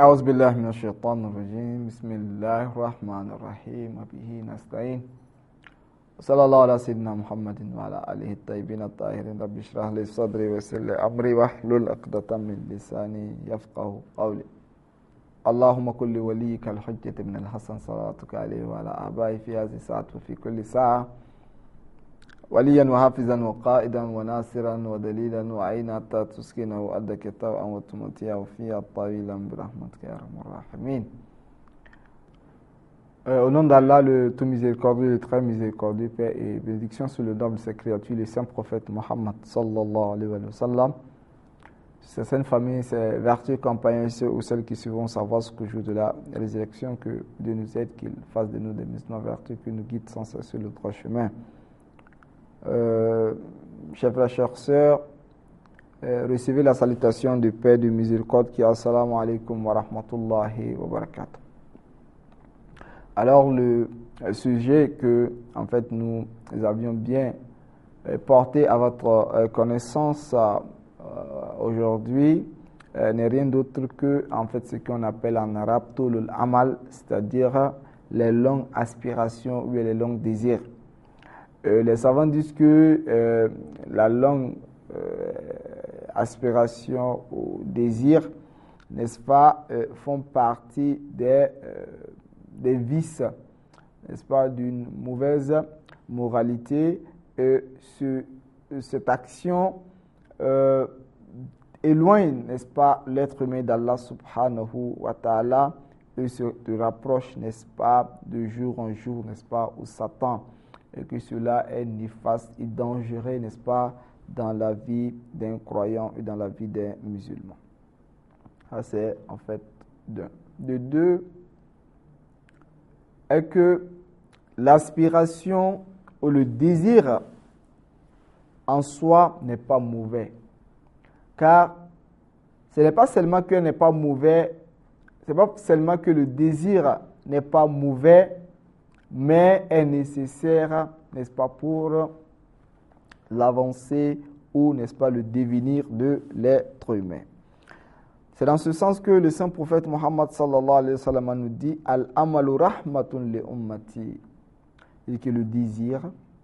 أعوذ بالله من الشيطان الرجيم بسم الله الرحمن الرحيم وبه نستعين وصلى الله على سيدنا محمد وعلى آله الطيبين الطاهرين رب اشرح لي صدري ويسر لي أمري واحلل عقدة من لساني يفقهوا قولي اللهم كن لوليك الحجة من الحسن صلاتك عليه وعلى آبائه في هذه الساعة وفي كل ساعة وليا وحافظا وقائدا وناصرا ودليلا وعينا حتى تسكنه أدك طوعا وتمتيه فيها طويلا برحمتك يا أرحم الراحمين. Au nom d'Allah, le tout miséricordieux, le très miséricordieux, paix et bénédiction sur le noble de ses créatures, le saint prophète Mohammed sallallahu alayhi wa sallam, ses saintes familles, ses vertueux compagnons, ceux ou celles qui suivront sa voie jusqu'au jour de la résurrection, que Dieu nous aide, qu'il fasse de nous des musulmans vertueux, qu'il nous guide sans cesse sur le droit chemin. Chers frères, chères sœurs, recevez la salutation de paix, de miséricorde qui est assalamu alaikum wa rahmatullahi wa barakatuh. Alors le sujet que en fait nous avions bien porté à votre connaissance aujourd'hui n'est rien d'autre que en fait ce qu'on appelle en arabe tulul amal, c'est-à-dire les longues aspirations ou les longs désirs. Les savants disent que la longue aspiration ou désir, n'est-ce pas, font partie des vices, n'est-ce pas, d'une mauvaise moralité. Et cette action éloigne, n'est-ce pas, l'être humain d'Allah subhanahu wa ta'ala et se rapproche, n'est-ce pas, de jour en jour, n'est-ce pas, où Satan, et que cela est néfaste et dangereux, n'est-ce pas, dans la vie d'un croyant et dans la vie d'un musulman. Ça, c'est en fait d'un. De deux, est que l'aspiration ou le désir en soi n'est pas mauvais. Car ce n'est pas seulement que n'est pas mauvais, ce n'est pas seulement que le désir n'est pas mauvais, mais est nécessaire, n'est-ce pas, pour l'avancée ou, n'est-ce pas, le devenir de l'être humain. C'est dans ce sens que le saint prophète Mohammed sallallahu alayhi wa sallam nous dit « Al-amalu rahmatun li ummati » et que le désir,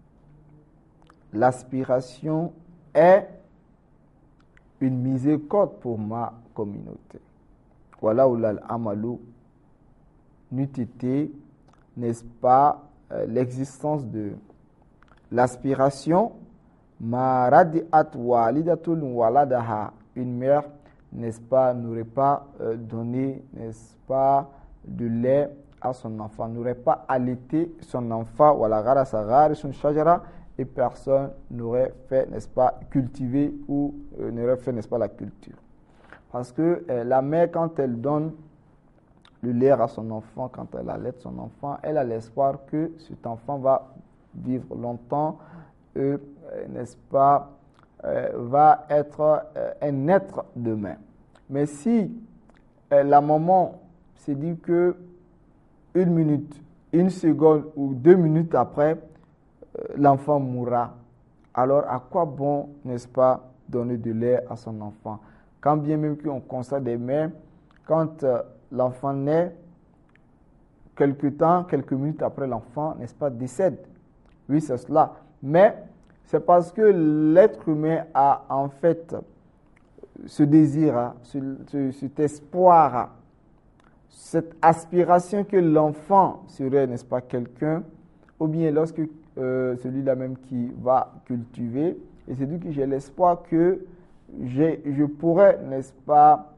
l'aspiration est une miséricorde pour ma communauté. Voilà où l'amalu n'eût été, n'est-ce pas, l'existence de l'aspiration. Ma radi'at walidatun waladaha, une mère, n'est-ce pas, n'aurait pas donné, n'est-ce pas, de lait à son enfant, n'aurait pas allaité son enfant, wala gharasa gharisun shajara, et personne n'aurait fait, n'est-ce pas, cultiver ou n'aurait fait, n'est-ce pas, la culture. Parce que la mère, quand elle donne le lait à son enfant, quand elle allaite son enfant, elle a l'espoir que cet enfant va vivre longtemps, n'est-ce pas, va être un être demain. Mais si la maman se dit que une minute, une seconde ou 2 minutes après, l'enfant mourra, alors à quoi bon, n'est-ce pas, donner du lait à son enfant? Quand bien même qu'on constate des mères, quand l'enfant naît, quelques minutes après l'enfant, n'est-ce pas, décède. Oui, c'est cela. Mais c'est parce que l'être humain a en fait ce désir, cet espoir, cette aspiration que l'enfant serait, n'est-ce pas, quelqu'un, ou bien lorsque celui-là même qui va cultiver, et c'est dit que j'ai l'espoir que je pourrais, n'est-ce pas,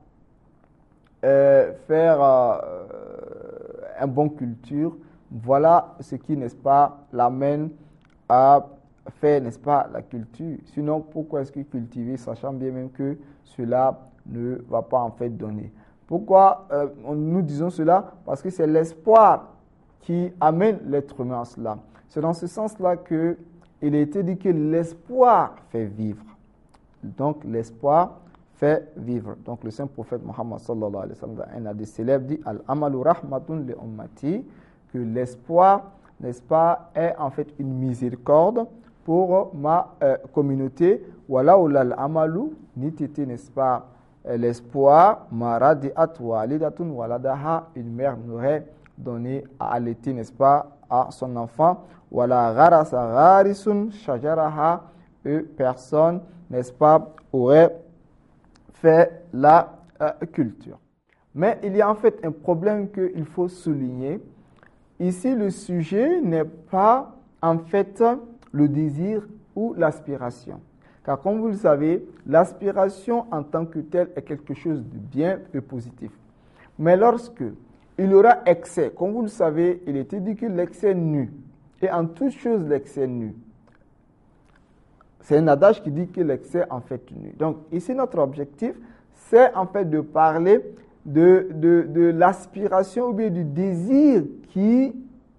faire un bon culture. Voilà ce qui, n'est-ce pas, l'amène à faire, n'est-ce pas, la culture. Sinon, pourquoi est-ce que cultiver, sachant bien même que cela ne va pas en fait donner? Pourquoi nous disons cela? Parce que c'est l'espoir qui amène l'être humain à cela. C'est dans ce sens-là qu'il a été dit que l'espoir fait vivre. Donc, l'espoir fait vivre. Donc, le saint prophète Mohammed sallallahu alayhi wa sallam, dans un hadith célèbre, dit « Al-amalu rahmatun li ummati » que l'espoir, n'est-ce pas, est en fait une miséricorde pour ma communauté. Voilà où l'amalu n'eût été, n'est-ce pas, l'espoir, maradiat walidatun waladaha, une mère n'aurait donné à allaiter, n'est-ce pas, à son enfant. Wala gharasa gharisun shajaraha, personne, n'est-ce pas, aurait fait la culture. Mais il y a en fait un problème qu'il faut souligner. Ici, le sujet n'est pas en fait le désir ou l'aspiration. Car comme vous le savez, l'aspiration en tant que telle est quelque chose de bien et positif. Mais lorsque il y aura excès, comme vous le savez, il était dit que l'excès nuit. Et en toute chose, l'excès nuit. C'est un adage qui dit que l'excès en fait nuit. Donc ici, notre objectif, c'est en fait de parler de l'aspiration ou bien du désir qui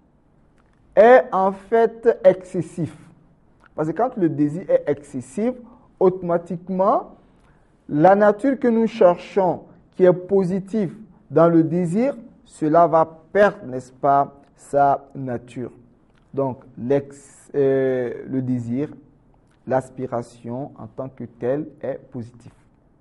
est en fait excessif. Parce que quand le désir est excessif, automatiquement, la nature que nous cherchons, qui est positive dans le désir, cela va perdre, n'est-ce pas, sa nature. Donc, le désir, l'aspiration en tant que telle est positive.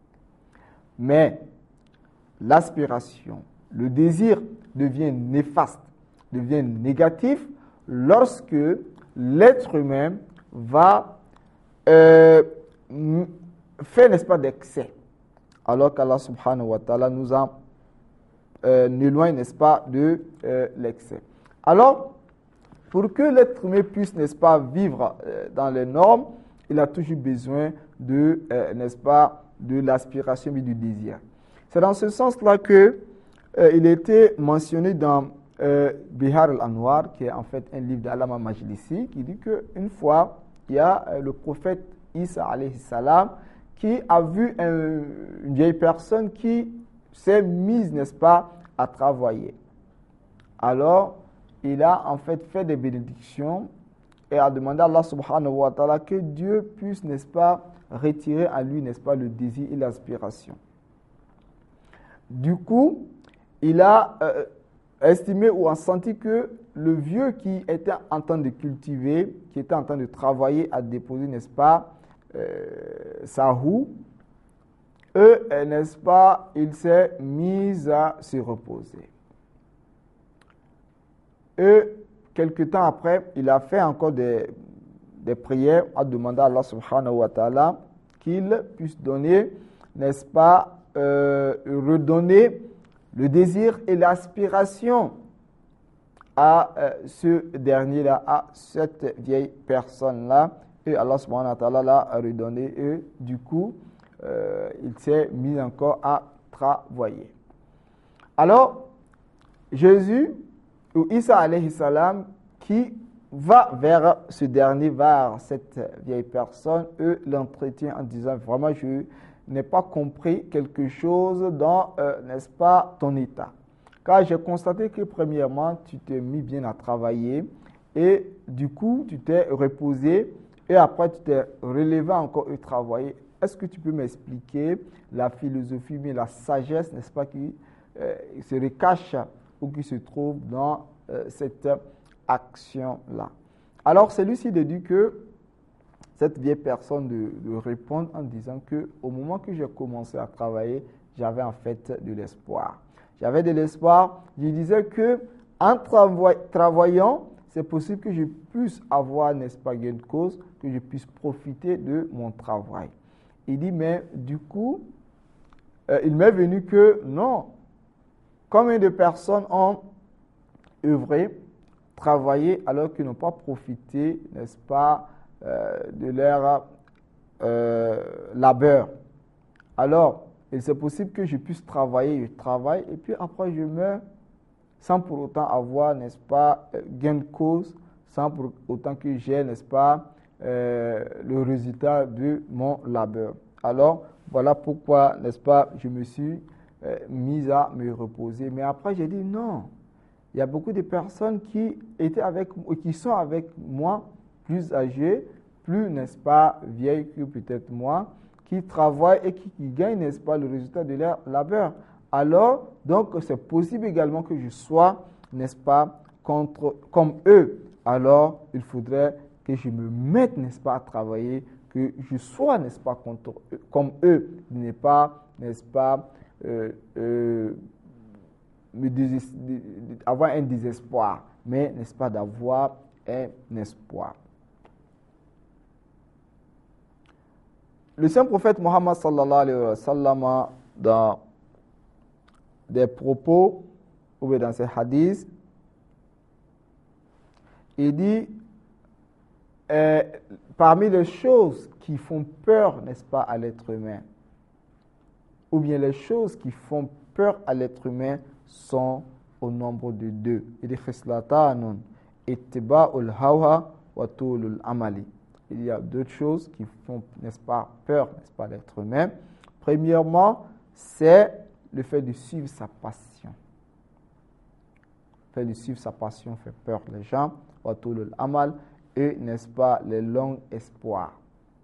Mais l'aspiration, le désir devient néfaste, devient négatif lorsque l'être humain va faire, n'est-ce pas, d'excès. Alors qu'Allah subhanahu wa ta'ala nous en éloigne, n'est-ce pas, de l'excès. Alors, pour que l'être humain puisse, n'est-ce pas, vivre dans les normes, il a toujours besoin de, n'est-ce pas, de l'aspiration et du désir. C'est dans ce sens-là que il était mentionné dans Bihar al-Anwar, qui est en fait un livre d'Allama Majlisi, qui dit qu'une fois, il y a le prophète Isa alayhi salam qui a vu une vieille personne qui s'est mise, n'est-ce pas, à travailler. Alors, il a en fait des bénédictions et a demandé à Allah subhanahu wa ta'ala que Dieu puisse, n'est-ce pas, retirer à lui, n'est-ce pas, le désir et l'aspiration. Du coup, il a estimé ou a senti que le vieux qui était en train de cultiver, qui était en train de travailler à déposer, n'est-ce pas, sa roue, n'est-ce pas, il s'est mis à se reposer. Et quelque temps après, il a fait encore des prières à demander à Allah subhanahu wa ta'ala qu'il puisse donner, n'est-ce pas, redonner le désir et l'aspiration à ce dernier-là, à cette vieille personne-là. Et Allah subhanahu wa ta'ala l'a redonné et du coup, il s'est mis encore à travailler. Alors, Jésus, ou Isa alayhi salam, qui va vers ce dernier, vers cette vieille personne, eux l'entretient en disant, vraiment, je n'ai pas compris quelque chose dans, n'est-ce pas, ton état. Car j'ai constaté que premièrement, tu t'es mis bien à travailler et du coup, tu t'es reposé et après, tu t'es relevé encore et travaillé. Est-ce que tu peux m'expliquer la philosophie, mais la sagesse, n'est-ce pas, qui se recache ou qui se trouve dans cette action-là? Alors, celui-ci dit que cette vieille personne de répondre en disant que au moment que j'ai commencé à travailler, j'avais en fait de l'espoir. J'avais de l'espoir. Je disais que en travaillant, c'est possible que je puisse avoir, n'est-ce pas, gain de cause, que je puisse profiter de mon travail. Il dit, mais du coup, il m'est venu que non. Combien de personnes ont œuvré, travaillé, alors qu'ils n'ont pas profité, n'est-ce pas, de leur labeur. Alors, c'est possible que je puisse travailler, je travaille, et puis après je meurs sans pour autant avoir, n'est-ce pas, gain de cause, sans pour autant que j'ai, n'est-ce pas, le résultat de mon labeur. Alors, voilà pourquoi, n'est-ce pas, je me suis mis à me reposer. Mais après, j'ai dit non. Il y a beaucoup de personnes qui étaient avec, qui sont avec moi, plus âgées, plus, n'est-ce pas, vieilles que peut-être moi, qui travaillent et qui gagnent, n'est-ce pas, le résultat de leur labeur. Alors, donc, c'est possible également que je sois, n'est-ce pas, comme eux. Alors, il faudrait que je me mette, n'est-ce pas, à travailler, que je sois, n'est-ce pas, comme eux, de ne pas, n'est-ce pas, avoir un désespoir, mais, n'est-ce pas, d'avoir un espoir. Le saint prophète Mohammed sallallahu alayhi wa sallam, dans des propos ou bien dans ses hadiths, il dit parmi les choses qui font peur, n'est-ce pas, à l'être humain, ou bien les choses qui font peur à l'être humain sont au nombre de deux. Il dit khislatanun ittiba'ul hawa wa tulul amali. Il y a deux choses qui font, n'est-ce pas, peur, n'est-ce pas, à l'être humain. Premièrement, c'est le fait de suivre sa passion. Le fait de suivre sa passion fait peur les gens. Wa tulul amal, et, n'est-ce pas, les longs espoirs.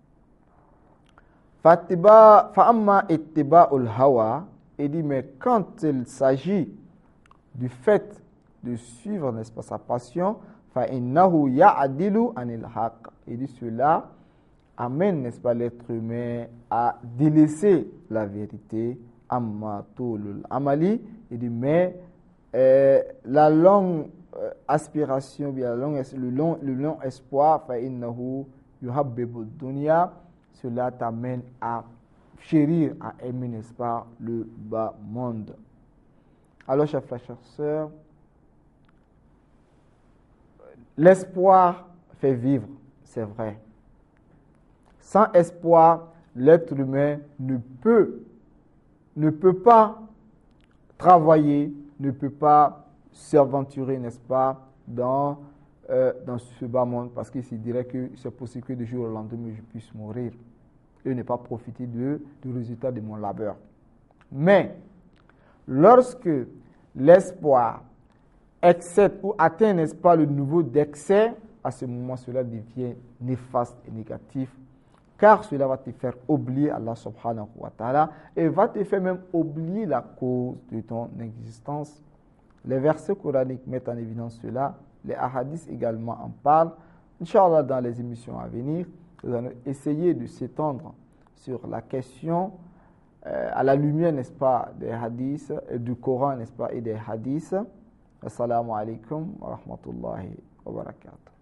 Fa'amma ittiba'ul hawa, il dit, mais quand il s'agit du fait de suivre, n'est-ce pas, sa passion, fa'innahu ya'adilu anil haq. Il dit, cela amène, n'est-ce pas, l'être humain à délaisser la vérité. Amma tulul amali, il dit, mais la longue aspiration, bien le long espoir, fa'innahu yuhabbibu dunya, cela t'amène à chérir, à aimer, n'est-ce pas, le bas monde. Alors, chers frères, chères sœurs, l'espoir fait vivre, c'est vrai. Sans espoir, l'être humain ne peut pas travailler, ne peut pas s'aventurer, n'est-ce pas, dans ce bas monde, parce qu'il se dirait que c'est possible que du jour au lendemain, je puisse mourir et ne pas profiter du résultat de mon labeur. Mais, lorsque l'espoir excède ou atteint, n'est-ce pas, le niveau d'excès, à ce moment, cela devient néfaste et négatif, car cela va te faire oublier Allah subhanahu wa ta'ala et va te faire même oublier la cause de ton existence. Les versets coraniques mettent en évidence cela, les hadiths également en parlent. Inch'Allah, dans les émissions à venir, nous allons essayer de s'étendre sur la question à la lumière, n'est-ce pas, des hadiths, du Coran, n'est-ce pas, et des hadiths. Assalamu alaikum wa rahmatullahi wa barakatuh.